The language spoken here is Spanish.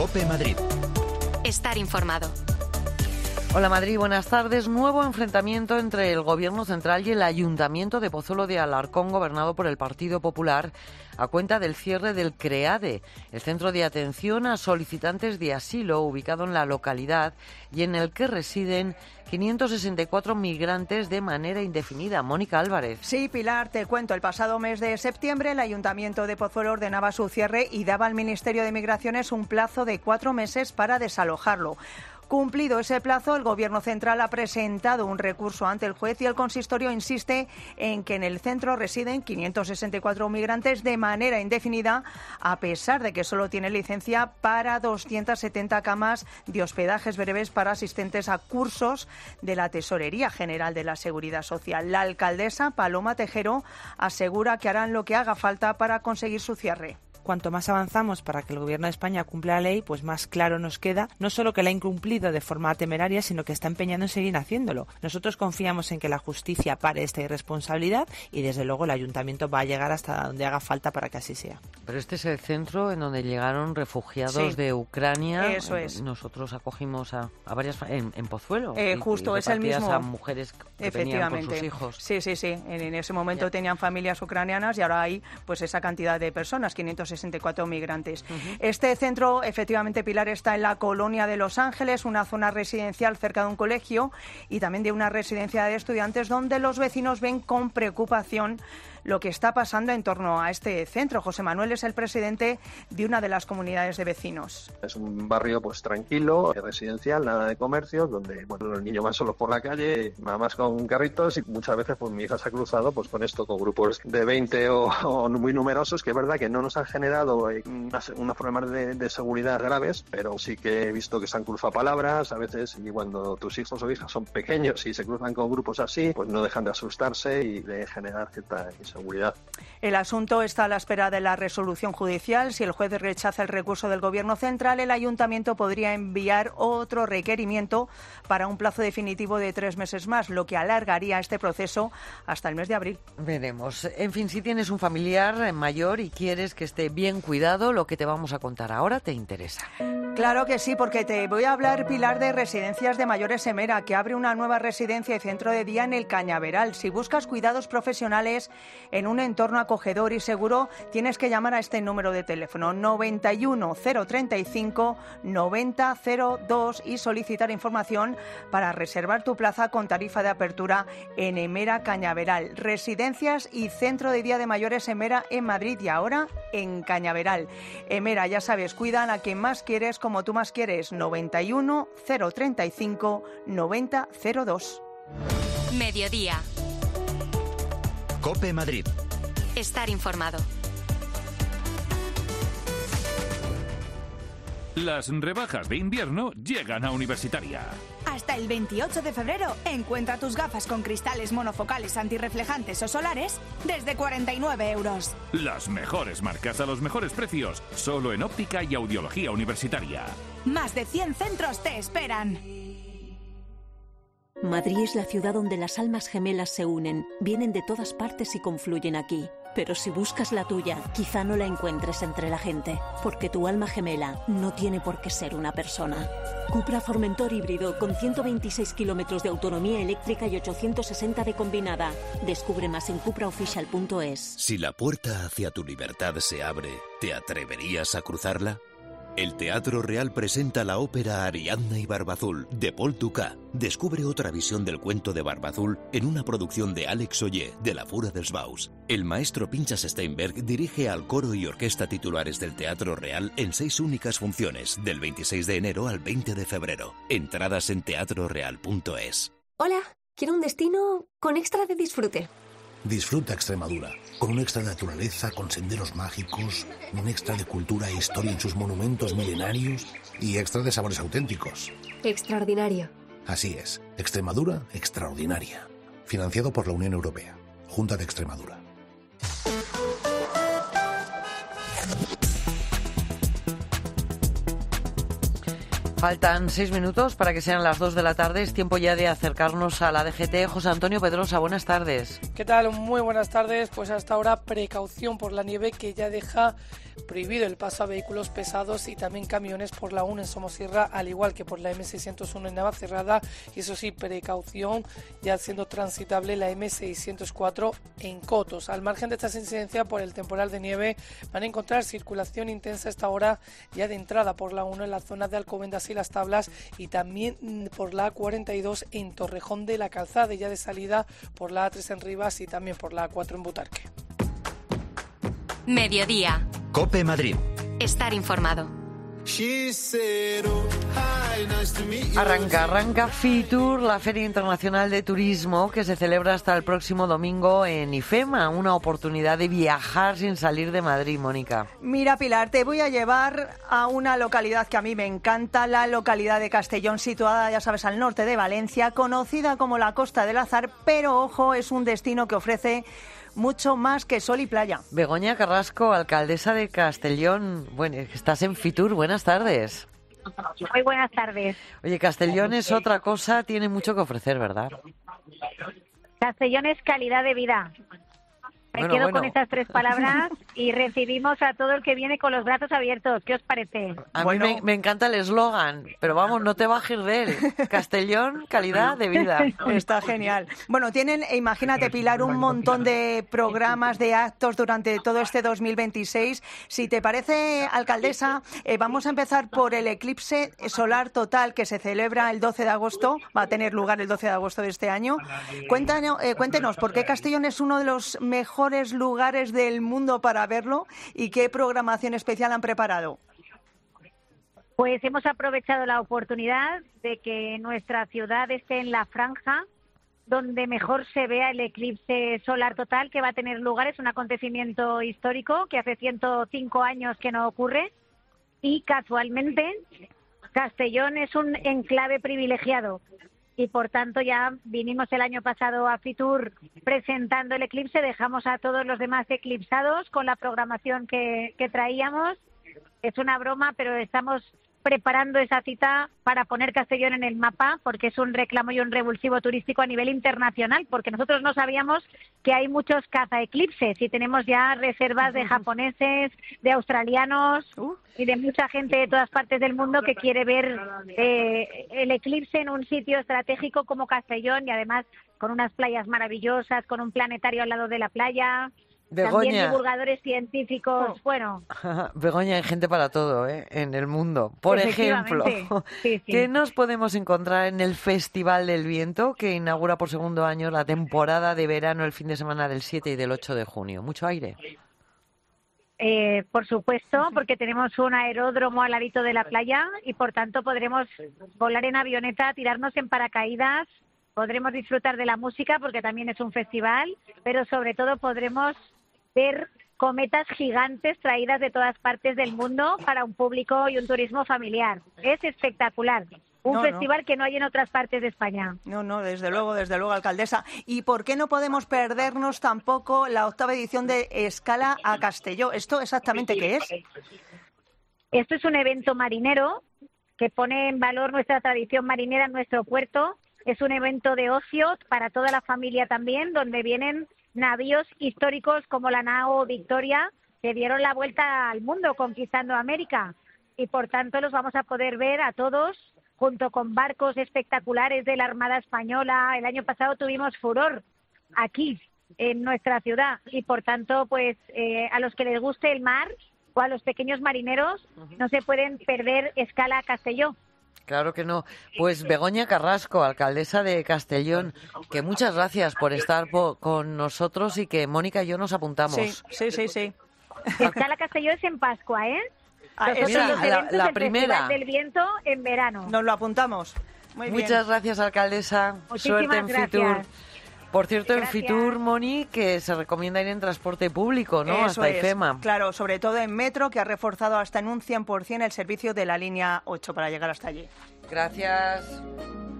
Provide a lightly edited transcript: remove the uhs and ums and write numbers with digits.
COPE Madrid. Estar informado. Hola Madrid, buenas tardes. Nuevo enfrentamiento entre el Gobierno central y el Ayuntamiento de Pozuelo de Alarcón, gobernado por el Partido Popular, a cuenta del cierre del CREADE, el centro de atención a solicitantes de asilo ubicado en la localidad y en el que residen 564 migrantes de manera indefinida. Mónica Álvarez. Sí, Pilar, te cuento. El pasado mes de septiembre el Ayuntamiento de Pozuelo ordenaba su cierre y daba al Ministerio de Migraciones un plazo de 4 meses para desalojarlo. Cumplido ese plazo, el Gobierno central ha presentado un recurso ante el juez y el consistorio insiste en que en el centro residen 564 migrantes de manera indefinida, a pesar de que solo tiene licencia para 270 camas de hospedajes breves para asistentes a cursos de la Tesorería General de la Seguridad Social. La alcaldesa Paloma Tejero asegura que harán lo que haga falta para conseguir su cierre. Cuanto más avanzamos para que el Gobierno de España cumpla la ley, pues más claro nos queda no solo que la ha incumplido de forma temeraria, sino que está empeñado en seguir haciéndolo. Nosotros confiamos en que la justicia pare esta irresponsabilidad y desde luego el Ayuntamiento va a llegar hasta donde haga falta para que así sea. Pero este es el centro en donde llegaron refugiados de Ucrania. Eso es. Nosotros acogimos a varias en Pozuelo. Justo, y es el mismo. A mujeres que venían con sus hijos. Sí. En ese momento tenían familias ucranianas y ahora hay pues esa cantidad de personas, 564 migrantes. Este centro, efectivamente, Pilar, está en la colonia de Los Ángeles, una zona residencial cerca de un colegio y también de una residencia de estudiantes donde los vecinos ven con preocupación lo que está pasando en torno a este centro. José Manuel es el presidente de una de las comunidades de vecinos. Es un barrio pues tranquilo, residencial, nada de comercio, donde los niños van solos por la calle, mamás con carritos y muchas veces pues mi hija se ha cruzado pues con grupos de 20 o muy numerosos, que es verdad que no nos han generado unos problemas de seguridad graves, pero sí que he visto que se han cruzado palabras a veces, y cuando tus hijos o hijas son pequeños y se cruzan con grupos así, pues no dejan de asustarse y de generar cierta seguridad. El asunto está a la espera de la resolución judicial. Si el juez rechaza el recurso del Gobierno central, el Ayuntamiento podría enviar otro requerimiento para un plazo definitivo de 3 meses más, lo que alargaría este proceso hasta el mes de abril. Veremos. En fin, si tienes un familiar mayor y quieres que esté bien cuidado, lo que te vamos a contar ahora te interesa. Claro que sí, porque te voy a hablar, Pilar, de Residencias de Mayores Emera, que abre una nueva residencia y centro de día en el Cañaveral. Si buscas cuidados profesionales en un entorno acogedor y seguro, tienes que llamar a este número de teléfono 91 035 90 02 y solicitar información para reservar tu plaza con tarifa de apertura en Emera Cañaveral. Residencias y centro de día de mayores Emera en Madrid y ahora en Cañaveral. Emera, ya sabes, cuidan a quien más quieres como tú más quieres. 91 035 90 02. Mediodía. COPE Madrid. Estar informado. Las rebajas de invierno llegan a Universitaria. Hasta el 28 de febrero, encuentra tus gafas con cristales monofocales antirreflejantes o solares desde 49 euros. Las mejores marcas a los mejores precios, solo en óptica y audiología universitaria. Más de 100 centros te esperan. Madrid es la ciudad donde las almas gemelas se unen, vienen de todas partes y confluyen aquí. Pero si buscas la tuya, quizá no la encuentres entre la gente, porque tu alma gemela no tiene por qué ser una persona. Cupra Formentor híbrido con 126 kilómetros de autonomía eléctrica y 860 de combinada. Descubre más en cupraofficial.es. Si la puerta hacia tu libertad se abre, ¿te atreverías a cruzarla? El Teatro Real presenta la ópera Ariadna y Barbazul, de Paul Dukas. Descubre otra visión del cuento de Barbazul en una producción de Alex Ollé, de la Fura dels Baus. El maestro Pinchas Steinberg dirige al coro y orquesta titulares del Teatro Real en 6 únicas funciones, del 26 de enero al 20 de febrero. Entradas en teatroreal.es. Hola, quiero un destino con extra de disfrute. Disfruta Extremadura, con un extra de naturaleza, con senderos mágicos, un extra de cultura e historia en sus monumentos milenarios y extra de sabores auténticos. Extraordinario. Así es, Extremadura extraordinaria. Financiado por la Unión Europea, Junta de Extremadura. Faltan 6 minutos para que sean las 2 de la tarde. Es tiempo ya de acercarnos a la DGT. José Antonio Pedrosa, buenas tardes. ¿Qué tal? Muy buenas tardes. Pues hasta ahora precaución por la nieve que ya deja prohibido el paso a vehículos pesados y también camiones por la 1 en Somosierra, al igual que por la M601 en Navacerrada. Y eso sí, precaución ya siendo transitable la M604 en Cotos. Al margen de esta incidencia por el temporal de nieve, van a encontrar circulación intensa a esta hora ya de entrada por la 1 en la zona de Alcobendas y Las Tablas, y también por la A42 en Torrejón de la Calzada, y ya de salida por la A3 en Rivas y también por la A4 en Butarque. Mediodía. COPE Madrid. Estar informado. Arranca Fitur, la Feria Internacional de Turismo, que se celebra hasta el próximo domingo en IFEMA. Una oportunidad de viajar sin salir de Madrid, Mónica. Mira, Pilar, te voy a llevar a una localidad que a mí me encanta, la localidad de Castellón, situada, ya sabes, al norte de Valencia, conocida como la Costa del Azar, pero ojo, es un destino que ofrece mucho más que sol y playa. Begoña Carrasco, alcaldesa de Castellón. Bueno, estás en Fitur, buenas tardes. Muy buenas tardes. Oye, Castellón es otra cosa, tiene mucho que ofrecer, ¿verdad? Castellón es calidad de vida. Me quedo con estas 3 palabras y recibimos a todo el que viene con los brazos abiertos. ¿Qué os parece? A mí me encanta el eslogan, pero vamos, no te bajes de él. Castellón, calidad de vida. Está genial. Bueno, tienen, imagínate, Pilar, un montón de programas, de actos durante todo este 2026. Si te parece, alcaldesa, vamos a empezar por el eclipse solar total que se celebra el 12 de agosto. Va a tener lugar el 12 de agosto de este año. Cuéntenos, ¿por qué Castellón es uno de los mejores lugares del mundo para verlo y qué programación especial han preparado? Pues hemos aprovechado la oportunidad de que nuestra ciudad esté en la franja donde mejor se vea el eclipse solar total que va a tener lugar. Es un acontecimiento histórico que hace 105 años que no ocurre, y casualmente Castellón es un enclave privilegiado. Y por tanto ya vinimos el año pasado a Fitur presentando el eclipse, dejamos a todos los demás eclipsados con la programación que traíamos. Es una broma, pero estamos preparando esa cita para poner Castellón en el mapa, porque es un reclamo y un revulsivo turístico a nivel internacional, porque nosotros no sabíamos que hay muchos cazaeclipses y tenemos ya reservas de japoneses, de australianos y de mucha gente de todas partes del mundo que quiere ver el eclipse en un sitio estratégico como Castellón, y además con unas playas maravillosas, con un planetario al lado de la playa. Begoña. También divulgadores científicos, bueno. Begoña, hay gente para todo, en el mundo. Por ejemplo, sí. ¿Qué nos podemos encontrar en el Festival del Viento, que inaugura por segundo año la temporada de verano el fin de semana del 7 y del 8 de junio? ¿Mucho aire? Por supuesto, porque tenemos un aeródromo al ladito de la playa y por tanto podremos volar en avioneta, tirarnos en paracaídas, podremos disfrutar de la música porque también es un festival, pero sobre todo podremos ver cometas gigantes traídas de todas partes del mundo para un público y un turismo familiar. Es espectacular. Un festival que no hay en otras partes de España. No, desde luego, alcaldesa. ¿Y por qué no podemos perdernos tampoco la 8ª edición de Escala a Castelló? ¿Esto exactamente qué es? Esto es un evento marinero que pone en valor nuestra tradición marinera en nuestro puerto. Es un evento de ocio para toda la familia también, donde vienen navíos históricos como la nao Victoria, que dieron la vuelta al mundo conquistando América. Y por tanto los vamos a poder ver a todos, junto con barcos espectaculares de la Armada Española. El año pasado tuvimos furor aquí, en nuestra ciudad. Y por tanto, pues a los que les guste el mar o a los pequeños marineros, no se pueden perder Escala a Castelló. Claro que no. Pues Begoña Carrasco, alcaldesa de Castellón, que muchas gracias por estar con nosotros y que Mónica y yo nos apuntamos. Sí. Escala Castelló es en Pascua, ¿eh? Mira, la primera. Festival del Viento en verano. Nos lo apuntamos. Muy bien. Muchas gracias, alcaldesa. Muchísimas Suerte en gracias. Fitur. Por cierto, Gracias. en Fitur, Moni, que se recomienda ir en transporte público, ¿no? Eso hasta es. IFEMA. Claro, sobre todo en metro, que ha reforzado hasta en un 100% el servicio de la línea 8 para llegar hasta allí. Gracias.